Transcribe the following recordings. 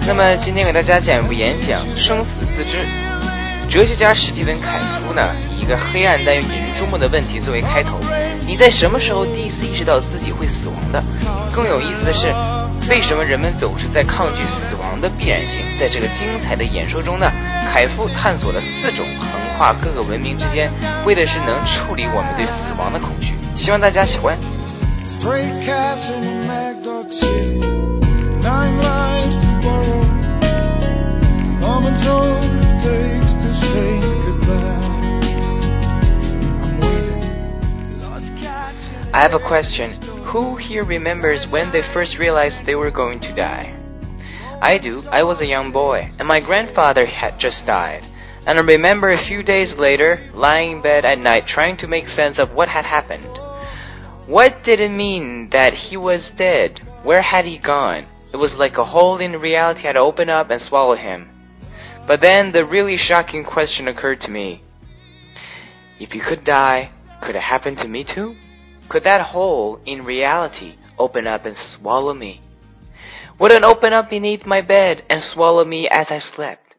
那么今天给大家讲一部演讲《生死自知》。哲学家史蒂文·凯夫呢，以一个黑暗但又引人注目的问题作为开头：你在什么时候第一次意识到自己会死亡的？更有意思的是，为什么人们总是在抗拒死亡的必然性？在这个精彩的演说中呢，凯夫探索了4种横跨各个文明之间，为的是能处理我们对死亡的恐惧。希望大家喜欢。I have a question. Who here remembers when they first realized they were going to die? I do. I was a young boy, and my grandfather had just died. And I remember a few days later, lying in bed at night trying to make sense of what had happened. What did it mean that he was dead? Where had he gone? It was like a hole in reality had opened up and swallowed him. But then the really shocking question occurred to me. If you could die, could it happen to me too? Could that hole in reality open up and swallow me? Would it open up beneath my bed and swallow me as I slept?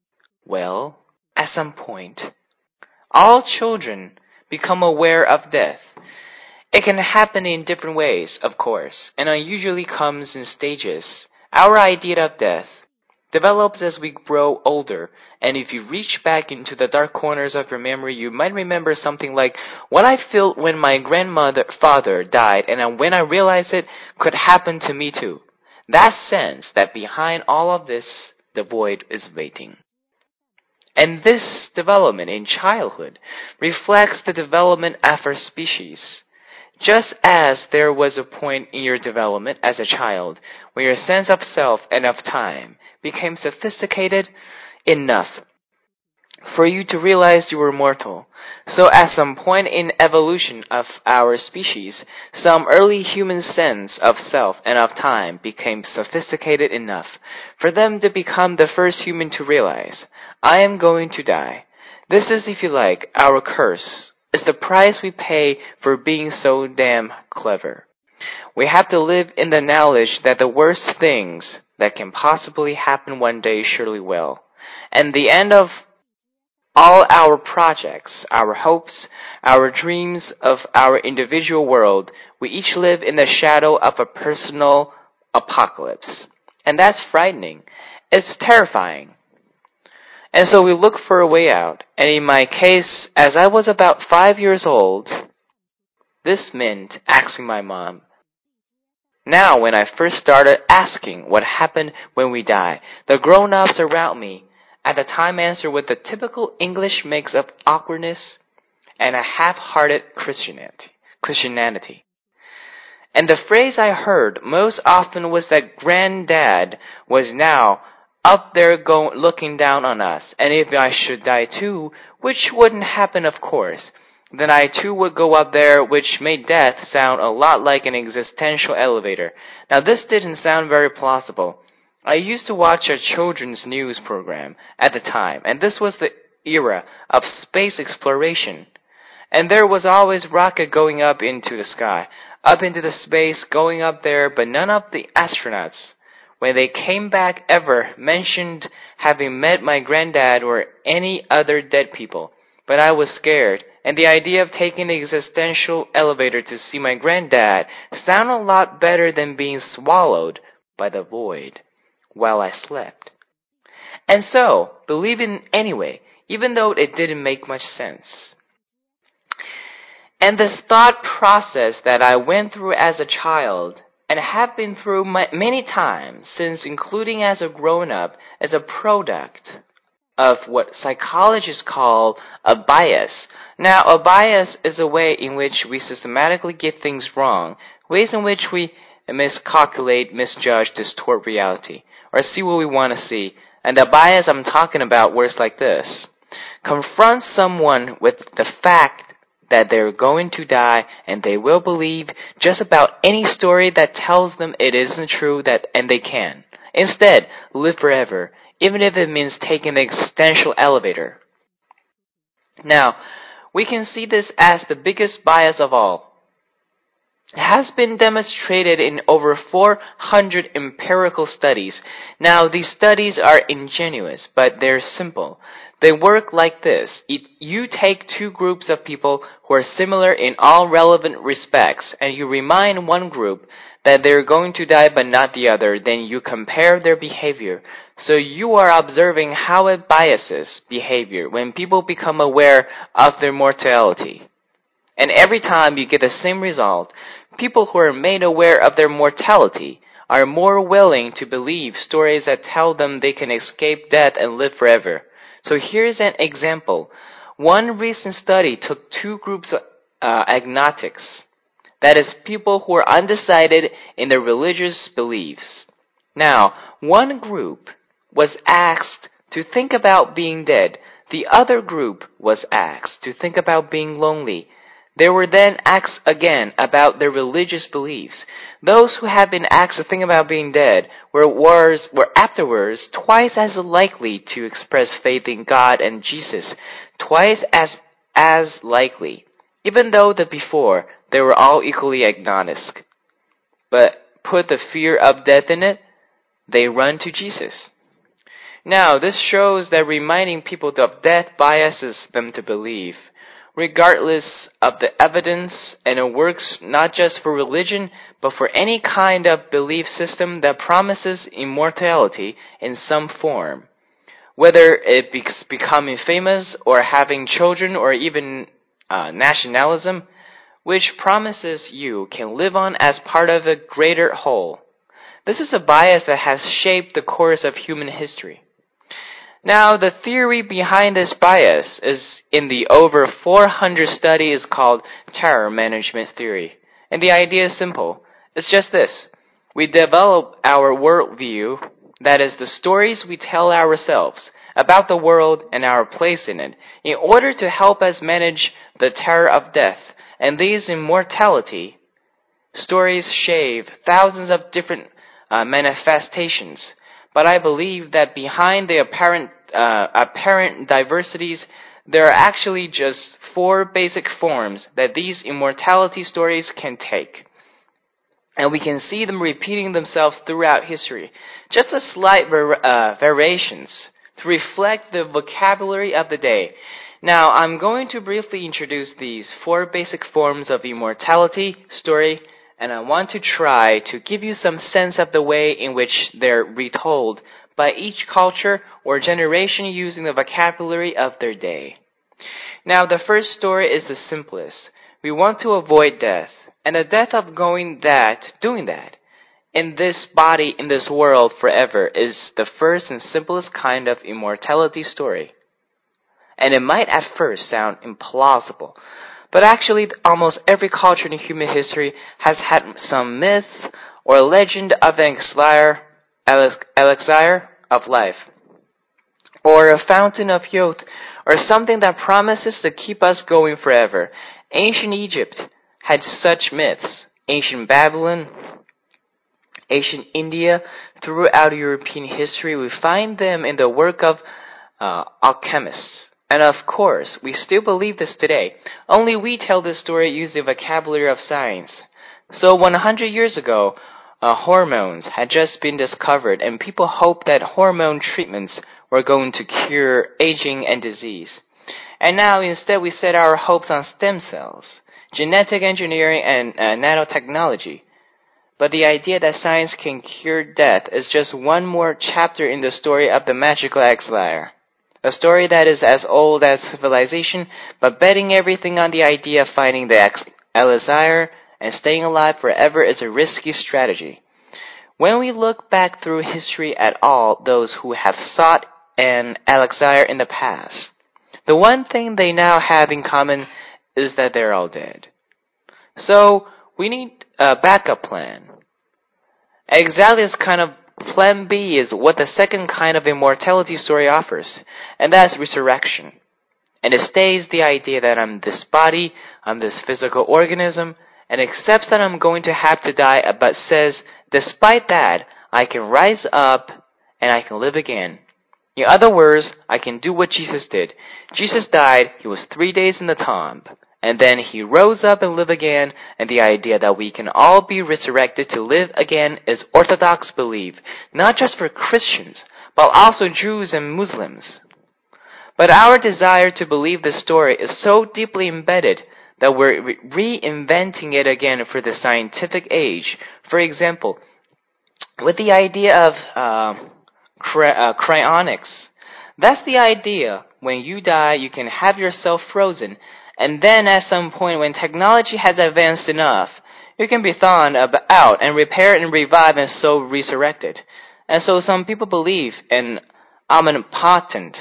Well, at some point, all children become aware of death. It can happen in different ways, of course, and usually comes in stages. Our idea of death develops as we grow older, and if you reach back into the dark corners of your memory, you might remember something like, what I felt when my father died, and when I realized it could happen to me too. That sense that behind all of this, the void is waiting. And this development in childhood reflects the development of our species. Just as there was a point in your development as a child when your sense of self and of time became sophisticated enough for you to realize you were mortal, so at some point in evolution of our species, some early human sense of self and of time became sophisticated enough for them to become the first human to realize, I am going to die. This is, if you like, our curse. It's the price we pay for being so damn clever. We have to live in the knowledge that the worst things that can possibly happen one day surely will. And the end of all our projects, our hopes, our dreams of our individual world, we each live in the shadow of a personal apocalypse. And that's frightening. It's terrifying. And so we look for a way out. And in my case, as I was about 5 years old, this meant asking my mom. Now, when I first started asking what happened when we die, the grown-ups around me at the time answered with the typical English mix of awkwardness and a half-hearted Christianity. And the phrase I heard most often was that Granddad was now up there looking down on us, and if I should die too, which wouldn't happen of course, then I too would go up there, which made death sound a lot like an existential elevator. Now this didn't sound very plausible. I used to watch a children's news program at the time, and this was the era of space exploration. And there was always rocket going up into the sky, up into the space, going up there, but none of the astronauts, when they came back, ever mentioned having met my granddad or any other dead people. But I was scared, and the idea of taking the existential elevator to see my granddad sounded a lot better than being swallowed by the void while I slept. And so, believing anyway, even though it didn't make much sense. And this thought process that I went through as a child and have been through many times since, including as a grown-up, is a product of what psychologists call a bias. Now, a bias is a way in which we systematically get things wrong, ways in which we miscalculate, misjudge, distort reality, or see what we want to see. And the bias I'm talking about works like this. Confront someone with the fact that they're going to die, and they will believe just about any story that tells them it isn't true, and they can. Instead, live forever, even if it means taking the existential elevator. Now, we can see this as the biggest bias of all. It has been demonstrated in over 400 empirical studies. Now, these studies are ingenious, but they're simple. They work like this. You take two groups of people who are similar in all relevant respects, and you remind one group that they're going to die but not the other. Then you compare their behavior. So you are observing how it biases behavior when people become aware of their mortality. And every time you get the same result, people who are made aware of their mortality are more willing to believe stories that tell them they can escape death and live forever. So here's an example. One recent study took two groups of agnostics, that is, people who are undecided in their religious beliefs. Now, one group was asked to think about being dead. The other group was asked to think about being lonely. They were then asked again about their religious beliefs. Those who had been asked to think about being dead were afterwards twice as likely to express faith in God and Jesus, twice as likely, even though the before they were all equally agnostic. But put the fear of death in it, they run to Jesus. Now, this shows that reminding people of death biases them to believe, regardless of the evidence, and it works not just for religion, but for any kind of belief system that promises immortality in some form. Whether it's becoming famous, or having children, or even nationalism, which promises you can live on as part of a greater whole. This is a bias that has shaped the course of human history. Now, the theory behind this bias is in the over 400 studies called terror management theory. And the idea is simple. It's just this. We develop our worldview, that is, the stories we tell ourselves about the world and our place in it, in order to help us manage the terror of death. And these immortality stories shave thousands of different manifestations. But I believe that behind the apparent diversities, there are actually just four basic forms that these immortality stories can take. And we can see them repeating themselves throughout history. Just a slight variations to reflect the vocabulary of the day. Now, I'm going to briefly introduce these four basic forms of immortality story, and I want to try to give you some sense of the way in which they're retold by each culture or generation using the vocabulary of their day. Now, the first story is the simplest. We want to avoid death, and the death of doing that, in this body, in this world forever, is the first and simplest kind of immortality story. And it might at first sound implausible, but actually almost every culture in human history has had some myth or legend of an elixir of life, or a fountain of youth, or something that promises to keep us going forever. Ancient Egypt had such myths. Ancient Babylon, ancient India, throughout European history, we find them in the work of alchemists. And of course, we still believe this today. Only we tell this story using the vocabulary of science. So 100 years ago, hormones had just been discovered, and people hoped that hormone treatments were going to cure aging and disease. And now instead we set our hopes on stem cells, genetic engineering, and nanotechnology. But the idea that science can cure death is just one more chapter in the story of the magical elixir. A story that is as old as civilization, but betting everything on the idea of finding the elixir and staying alive forever is a risky strategy. When we look back through history at all those who have sought an elixir in the past, the one thing they now have in common is that they're all dead. So we need a backup plan. Exactly this kind of Plan B is what the second kind of immortality story offers, and that's resurrection. And it states the idea that I'm this body, I'm this physical organism, and accepts that I'm going to have to die, but says, despite that, I can rise up and I can live again. In other words, I can do what Jesus did. Jesus died, he was 3 days in the tomb, and then he rose up and lived again, and the idea that we can all be resurrected to live again is Orthodox belief, not just for Christians, but also Jews and Muslims. But our desire to believe this story is so deeply embedded that we're reinventing it again for the scientific age. For example, with the idea of cryonics. That's the idea. When you die, you can have yourself frozen, and then at some point when technology has advanced enough, you can be thawed out and repaired and revived and so resurrected. And so some people believe an omnipotent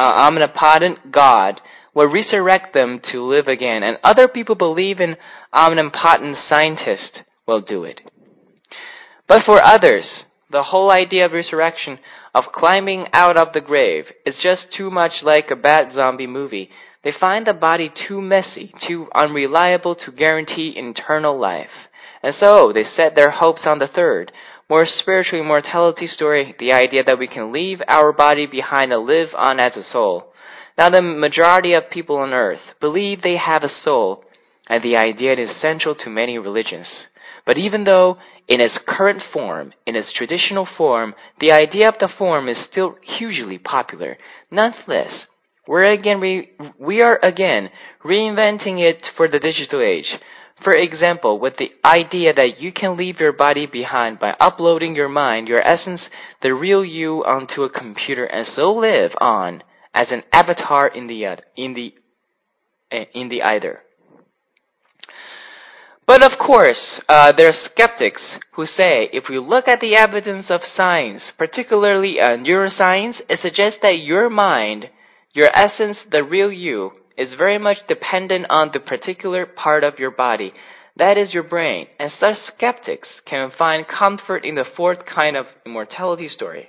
God will resurrect them to live again, and other people believe an omnipotent scientist will do it. But for others, the whole idea of resurrection, of climbing out of the grave, is just too much like a bad zombie movie. They find the body too messy, too unreliable to guarantee eternal life. And so they set their hopes on the third, more spiritual immortality story, the idea that we can leave our body behind and live on as a soul. Now the majority of people on earth believe they have a soul, and the idea is central to many religions. But even though in its current form, in its traditional form, the idea of the form is still hugely popular, nonetheless, we are again reinventing it for the digital age. For example, with the idea that you can leave your body behind by uploading your mind, your essence, the real you onto a computer and so live on as an avatar in the either. But of course, there are skeptics who say if we look at the evidence of science, particularly neuroscience, it suggests that your mind, your essence, the real you, is very much dependent on the particular part of your body, that is your brain, and such skeptics can find comfort in the fourth kind of immortality story.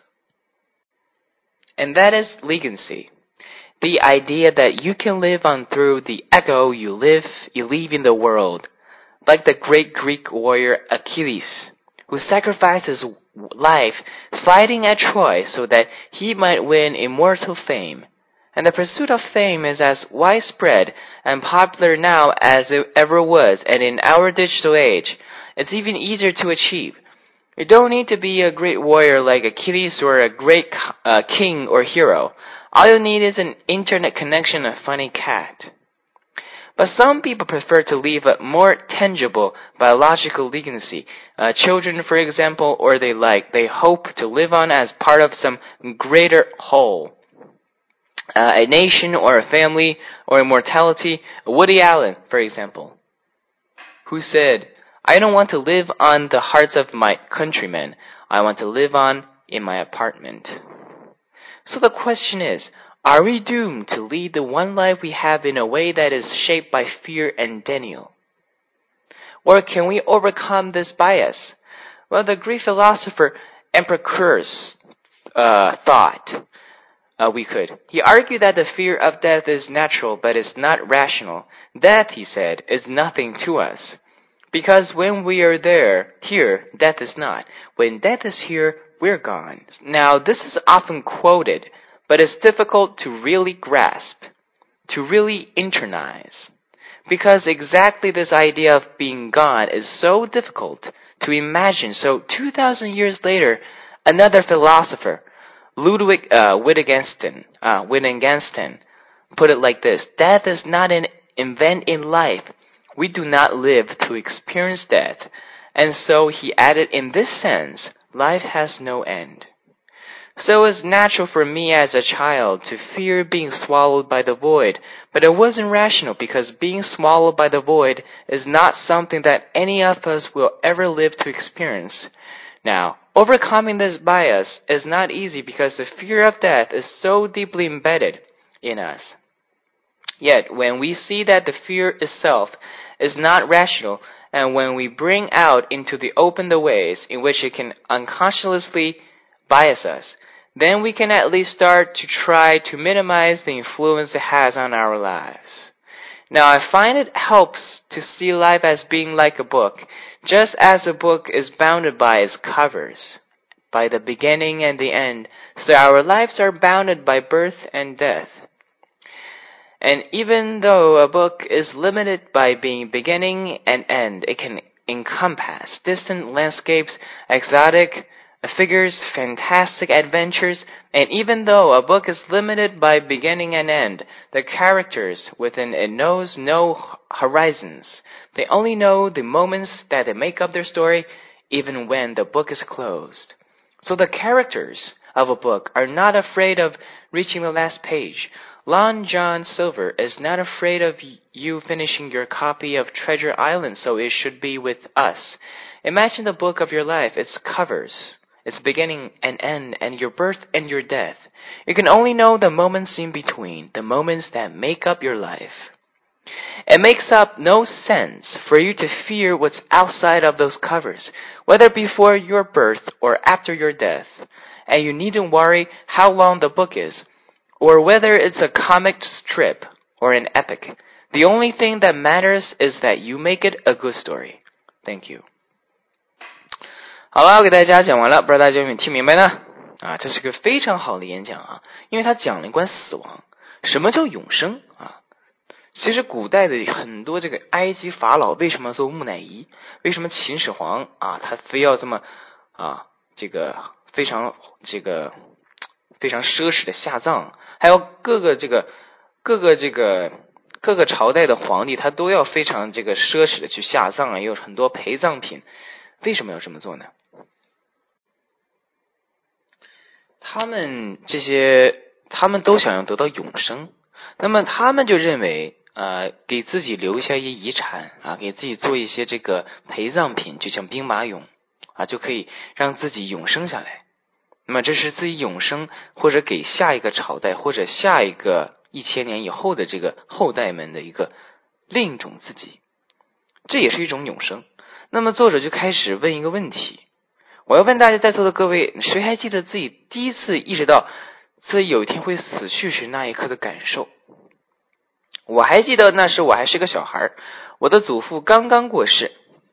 And that is legacy. The idea that you can live on through the echo you leave in the world. Like the great Greek warrior Achilles, who sacrificed his life fighting at Troy so that he might win immortal fame. And the pursuit of fame is as widespread and popular now as it ever was, and in our digital age, it's even easier to achieve. You don't need to be a great warrior like Achilles or a great king or hero. All you need is an internet connection and a funny cat. But some people prefer to leave a more tangible biological legacy. Children, for example, or they hope to live on as part of some greater whole. A nation or a family or immortality. Woody Allen, for example, who said, "I don't want to live on the hearts of my countrymen. I want to live on in my apartment." So the question is, are we doomed to lead the one life we have in a way that is shaped by fear and denial? Or can we overcome this bias? Well, the Greek philosopher Epicurus thought we could. He argued that the fear of death is natural, but it's not rational. Death, he said, is nothing to us. Because when we are here, death is not. When death is here, we're gone. Now, this is often quoted, but it's difficult to really grasp, to really internalize. Because exactly this idea of being gone is so difficult to imagine. So 2,000 years later, another philosopher, Ludwig Wittgenstein, put it like this: death is not an event in life. We do not live to experience death. And so he added, in this sense, life has no end. So it was natural for me as a child to fear being swallowed by the void, but it wasn't rational because being swallowed by the void is not something that any of us will ever live to experience. Now, overcoming this bias is not easy because the fear of death is so deeply embedded in us. Yet, when we see that the fear itself is not rational, and when we bring out into the open the ways in which it can unconsciously bias us, then we can at least start to try to minimize the influence it has on our lives. Now, I find it helps to see life as being like a book, just as a book is bounded by its covers, by the beginning and the end, so our lives are bounded by birth and death. And even though a book is limited by being beginning and end, it can encompass distant landscapes, exotic figures, fantastic adventures, and even though a book is limited by beginning and end, the characters within it knows no horizons. They only know the moments that they make up their story, even when the book is closed. So the characters of a book are not afraid of reaching the last page. Long John Silver is not afraid of you finishing your copy of Treasure Island, so it should be with us. Imagine the book of your life, its covers, its beginning and end, and your birth and your death. You can only know the moments in between, the moments that make up your life. It makes up no sense for you to fear what's outside of those covers, whether before your birth or after your death. And you needn't worry how long the book is, or whether it's a comic strip or an epic. The only thing that matters is that you make it a good story. Thank you. 好了，我给大家讲完了，不知道大家有没有听明白呢？这是个非常好的演讲啊，因为他讲了一关死亡。什么叫永生啊？其实古代的很多这个埃及法老为什么做木乃伊？为什么秦始皇啊，他非要这么这个非常奢侈的下葬？还有各个朝代的皇帝，他都要非常奢侈的去下葬啊，也有很多陪葬品。为什么要这么做呢？他们都想要得到永生，那么他们就认为给自己留下一些遗产啊，给自己做一些这个陪葬品，就像兵马俑啊，就可以让自己永生下来。那么这是自己永生，或者给下一个朝代或者下一个1000年以后的这个后代们的一个另一种自己，这也是一种永生。那么作者就开始问一个问题，我要问大家在座的各位，谁还记得自己第一次意识到自己有一天会死去时那一刻的感受？我还记得那时我还是个小孩，我的祖父刚刚过世。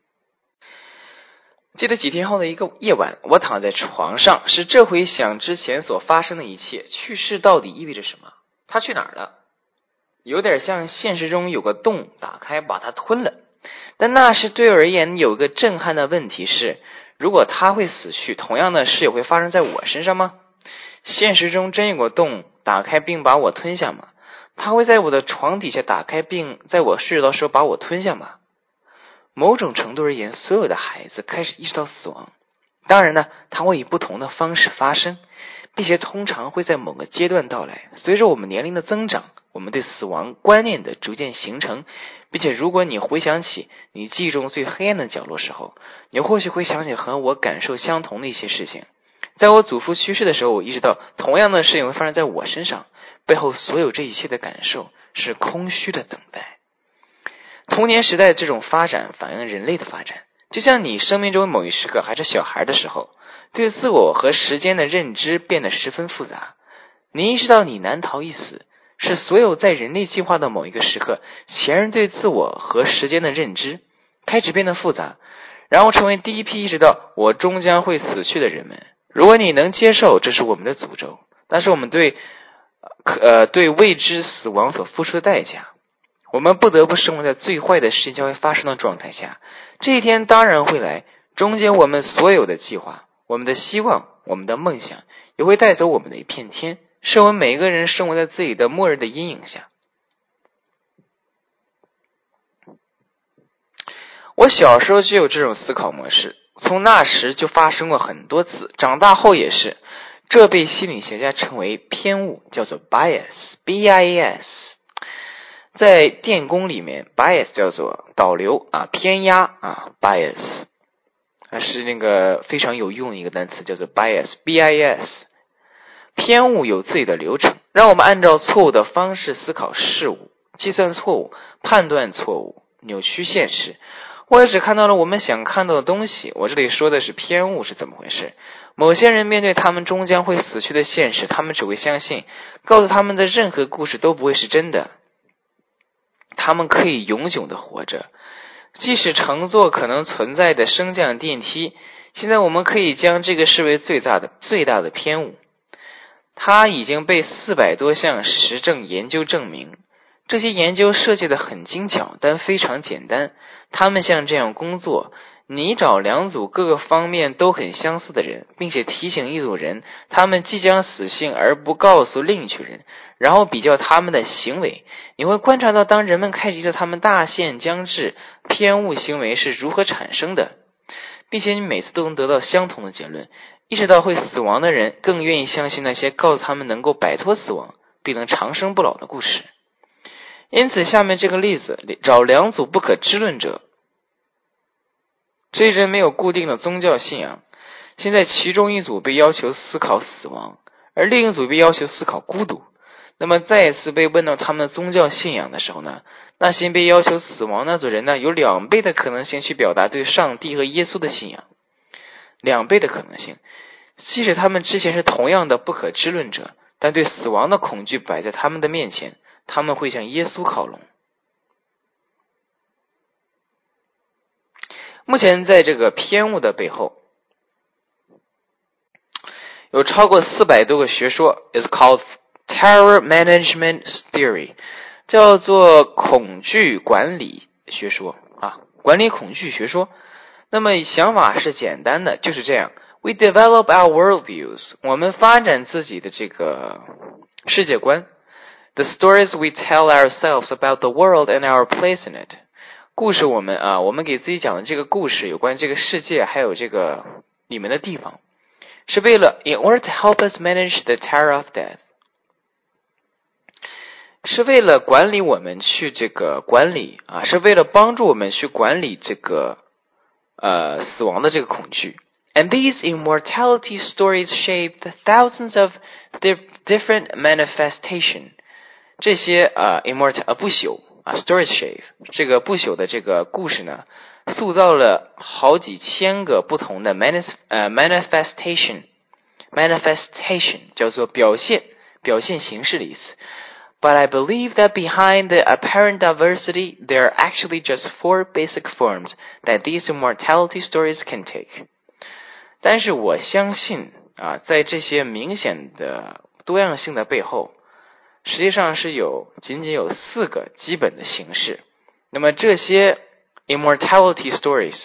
记得几天后的一个夜晚，我躺在床上，是这回想之前所发生的一切。去世到底意味着什么？他去哪儿了？有点像现实中有个洞打开把他吞了。但那时对我而言有一个震撼的问题是，如果他会死去，同样的事也会发生在我身上吗？现实中真有个洞打开并把我吞下吗？他会在我的床底下打开并在我睡着的时候把我吞下吗？某种程度而言，所有的孩子开始意识到死亡，当然呢，它会以不同的方式发生，并且通常会在某个阶段到来。随着我们年龄的增长，我们对死亡观念的逐渐形成，并且如果你回想起你记忆中最黑暗的角落时候，你或许会想起和我感受相同的一些事情。在我祖父去世的时候，我意识到同样的事情会发生在我身上，背后所有这一切的感受是空虚的等待。童年时代的这种发展反映人类的发展，就像你生命中某一时刻还是小孩的时候，对自我和时间的认知变得十分复杂。你意识到你难逃一死，是所有在人类进化的某一个时刻，前人对自我和时间的认知开始变得复杂，然后成为第一批意识到我终将会死去的人们。如果你能接受这是我们的诅咒，但是我们对未知死亡所付出的代价，我们不得不生活在最坏的事情将会发生的状态下。这一天当然会来，中间我们所有的计划，我们的希望，我们的梦想，也会带走我们的一片天，是我们每一个人生活在自己的末日的阴影下。我小时候就有这种思考模式，从那时就发生过很多次，长大后也是。这被心理学家称为偏误，叫做 bias，B-I-A-S。在电工里面 bias 叫做导流偏压bias， 是那个非常有用的一个单词，叫做 bias，B-I-S。 偏误有自己的流程，让我们按照错误的方式思考事物，计算错误，判断错误，扭曲现实。我也只看到了我们想看到的东西。我这里说的是偏误是怎么回事。某些人面对他们终将会死去的现实，他们只会相信告诉他们的任何故事都不会是真的，他们可以永久的活着，即使乘坐可能存在的升降电梯。现在我们可以将这个视为最大的偏误，它已经被400多项实证研究证明。 这些研究设计得很精巧，但非常简单。他们像这样工作，你找两组各个方面都很相似的人，并且提醒一组人他们即将死性而不告诉另一群人，然后比较他们的行为。你会观察到，当人们开始意识到他们大限将至，偏误行为是如何产生的，并且你每次都能得到相同的结论。意识到会死亡的人更愿意相信那些告诉他们能够摆脱死亡并能长生不老的故事。因此下面这个例子，找两组不可知论者，这些人没有固定的宗教信仰，现在其中一组被要求思考死亡，而另一组被要求思考孤独。那么再一次被问到他们的宗教信仰的时候呢，那些被要求死亡那组人呢，有2倍的可能性去表达对上帝和耶稣的信仰，2倍的可能性。即使他们之前是同样的不可知论者，但对死亡的恐惧摆在他们的面前，他们会向耶稣靠拢。目前在这个偏误的背后，有超过400多个学说 is called terror management theory， 叫做恐惧管理学说啊，管理恐惧学说。那么想法是简单的，就是这样。We develop our worldviews， 我们发展自己的这个世界观。The stories we tell ourselves about the world and our place in it， 故事我们给自己讲的这个故事，有关这个世界还有这个里面的地方，是为了 in order to help us manage the terror of death， 是为了管理我们去这个管理是为了帮助我们去管理这个死亡的这个恐惧。And these immortality stories shape the thousands of different manifestation。这些不朽stories shape 这个不朽的这个故事呢，塑造了好几千个不同的manifestation 叫做表现形式的意思。But I believe that behind the apparent diversity, there are actually just 4 basic forms that these immortality stories can take。但是我相信在这些明显的多样性的背后，实际上是仅仅有4个基本的形式。那么这些 immortality stories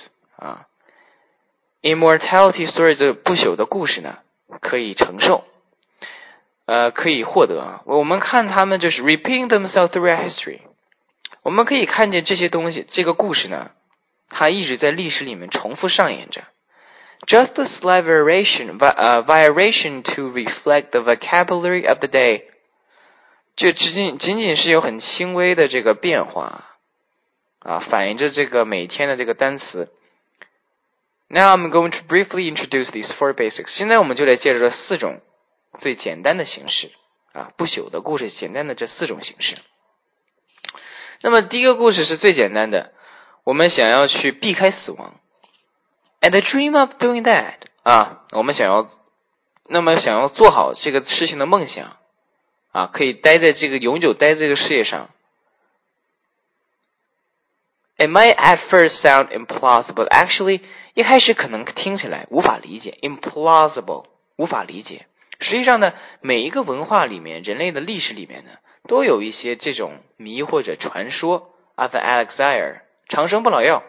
的不朽的故事呢，可以承受，可以获得我们看他们就是 repeating themselves throughout history。我们可以看见这些东西，这个故事呢，它一直在历史里面重复上演着。Just a slight variation to reflect the vocabulary of the day， 就仅仅是有很轻微的这个变化反映着这个每天的这个单词。Now I'm going to briefly introduce these 4 basics。 现在我们就来介绍这4种最简单的形式不朽的故事，简单的这4种形式。那么第一个故事是最简单的，我们想要去避开死亡。And I dream of doing that 我们想要做好这个事情的梦想可以永久待在这个世界上。It might at first sound implausible， actually 一开始可能听起来无法理解 implausible 无法理解。实际上呢，每一个文化里面，人类的历史里面呢，都有一些这种谜或者传说。of an elixir 长生不老药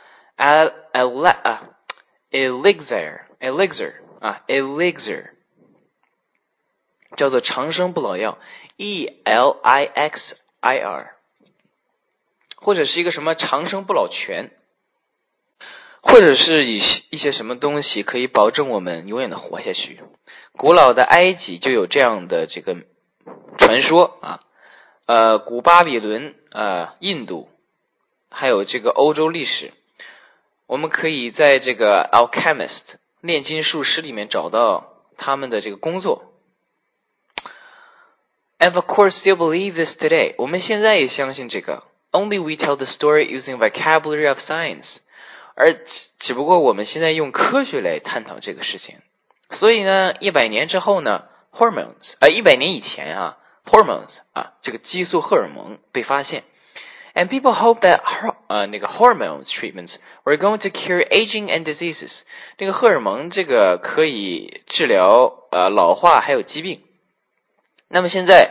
elixir 叫做长生不老药 elixir， 或者是一个什么长生不老泉，或者是一些什么东西可以保证我们永远的活下去。古老的埃及就有这样的这个传说古巴比伦印度还有这个欧洲历史，我们可以在这个 alchemist 炼金术师里面找到他们的这个工作。And of course still believe this today， 我们现在也相信这个。Only we tell the story using vocabulary of science， 而只不过我们现在用科学来探讨这个事情。所以呢100年之后呢 hormones 100年以前hormones 这个激素荷尔蒙被发现。And people hope that hormones treatments were going to cure aging and diseases。 这个荷尔蒙这个可以治疗老化还有疾病。那么现在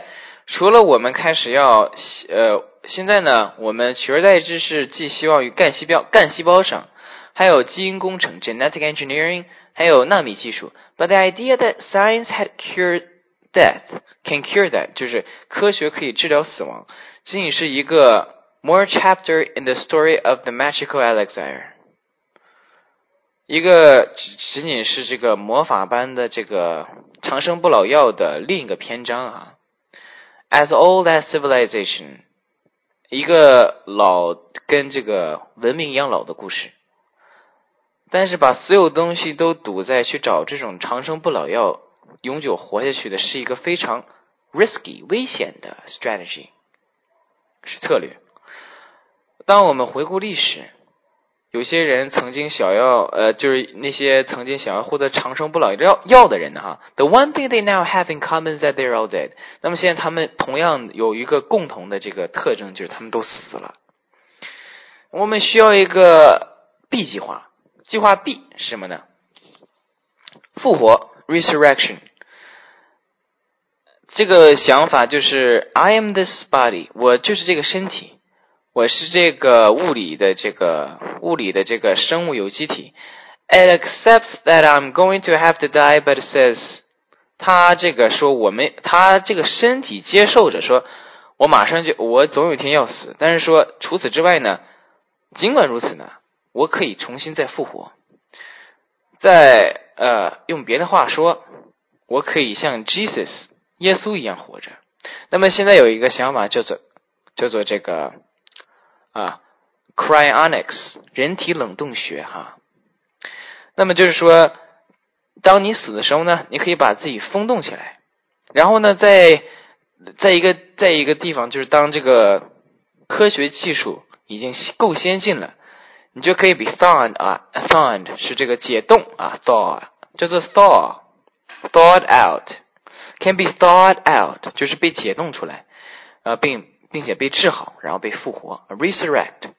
除了我们开始要现在呢，我们取而代之是寄希望于干细胞上，还有基因工程 genetic engineering， 还有纳米技术。But the idea that science had cured can cure that， 就是科学可以治疗死亡，仅仅是一个 more chapter in the story of the magical elixir， 一个仅仅是这个魔法般的这个长生不老药的另一个篇章啊。As old as civilization， 一个老跟这个文明一样老的故事。但是把所有东西都赌在去找这种长生不老药永久活下去的是一个非常 risky 危险的 strategy， 是策略。当我们回顾历史，有些人曾经想要就是那些曾经想要获得长生不老药的人哈 ，the one thing they now have in common is that they're all dead。那么现在他们同样有一个共同的这个特征，就是他们都死了。我们需要一个 B 计划，计划 B 是什么呢？复活 resurrection。这个想法就是 I am this body， 我就是这个身体。我是这个物理的这个生物有机体。It accepts that I'm going to have to die, but it says， 他这个说他这个身体接受着说，我总有一天要死，但是说除此之外呢，尽管如此呢，我可以重新再复活。用别的话说，我可以像 Jesus 耶稣一样活着。那么现在有一个想法叫做这个cryonics 人体冷冻学哈。那么就是说，当你死的时候呢，你可以把自己封冻起来，然后呢，在一个地方，就是当这个科学技术已经够先进了，你就可以be thawed 是这个解冻thaw 叫做 thawed out， can be thawed out 就是被解冻出来并且被治好，然后被复活 resurrect。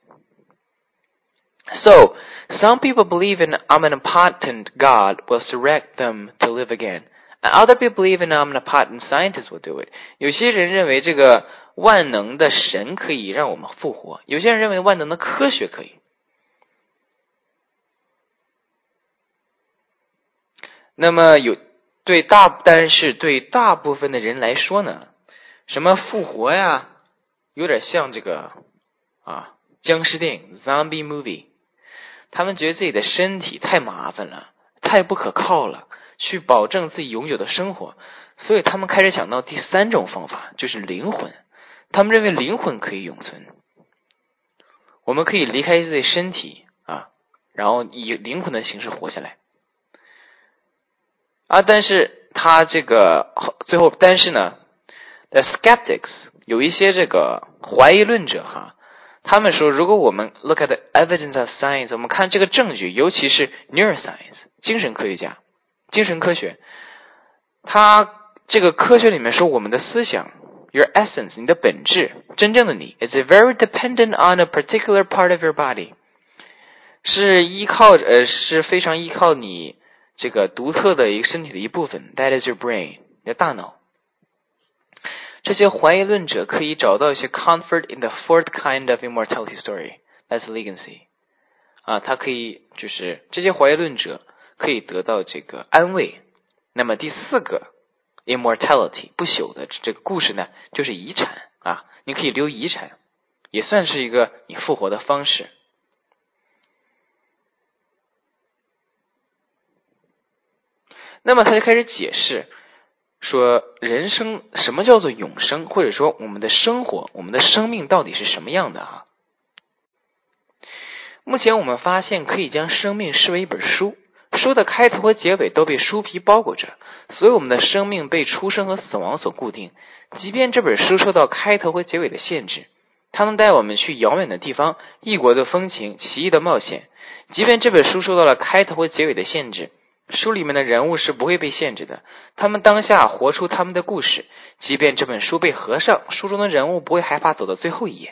So, some people believe an omnipotent God will resurrect them to live again. And other people believe an omnipotent scientist will do it. 有些人认为这个万能的神可以让我们复活，有些人认为万能的科学可以。那么但是对大部分的人来说呢，什么复活呀，有点像这个僵尸电影 zombie movie。他们觉得自己的身体太麻烦了，太不可靠了，去保证自己永久的生活，所以他们开始想到第三种方法，就是灵魂。他们认为灵魂可以永存，我们可以离开自己身体然后以灵魂的形式活下来但是他这个但是呢 the skeptics 有一些这个怀疑论者他们说，如果我们 look at the evidence of science， 我们看这个证据，尤其是 neuroscience 精神科学，它这个科学里面说，我们的思想 your essence 你的本质，真正的你 is very dependent on a particular part of your body， 是非常依靠你这个独特的一个身体的一部分 that is your brain 你的大脑。这些怀疑论者可以找到一些 comfort in the fourth kind of immortality story that's legacy 他可以就是这些怀疑论者可以得到这个安慰。那么第四个 immortality 不朽的这个故事呢，就是遗产你可以留遗产，也算是一个你复活的方式。那么他就开始解释说，人生什么叫做永生，或者说我们的生活，我们的生命到底是什么样的目前我们发现可以将生命视为一本书，书的开头和结尾都被书皮包裹着，所以我们的生命被出生和死亡所固定。即便这本书受到开头和结尾的限制，它能带我们去遥远的地方，异国的风情，奇异的冒险。即便这本书受到了开头和结尾的限制，书里面的人物是不会被限制的，他们当下活出他们的故事。即便这本书被合上，书中的人物不会害怕走到最后一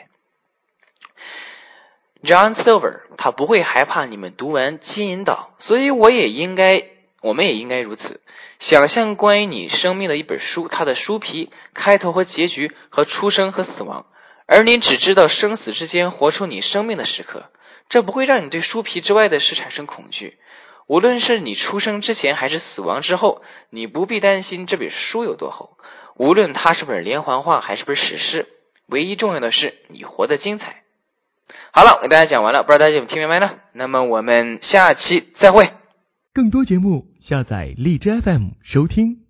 页。John Silver 他不会害怕你们读完金银岛，所以我我们也应该如此，想象关于你生命的一本书，它的书皮、开头和结局和出生和死亡，而你只知道生死之间活出你生命的时刻，这不会让你对书皮之外的事产生恐惧。无论是你出生之前还是死亡之后，你不必担心这本书有多厚，无论它是本连环画还是本史诗，唯一重要的是你活得精彩。好了，我给大家讲完了，不知道大家有听明白呢？那么我们下期再会。 更多节目下载荔枝 FM 收听。